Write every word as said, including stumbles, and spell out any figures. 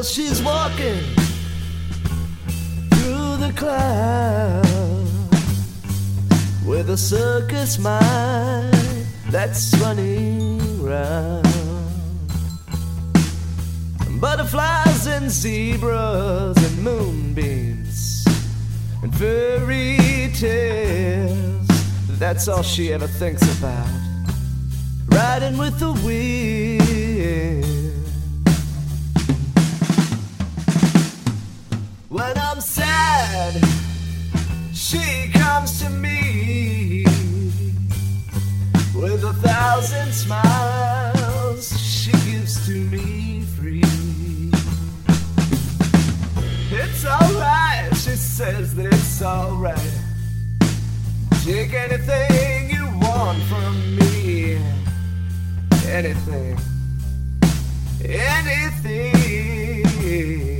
she's walking through the clouds with a circus mind that's running round. Butterflies and zebras and moonbeams and fairy tales, that's all she ever thinks about. Riding with the wind. When I'm sad, she comes to me with a thousand smiles she gives to me free. It's alright, she says that it's alright. Take anything you want from me. Anything, anything.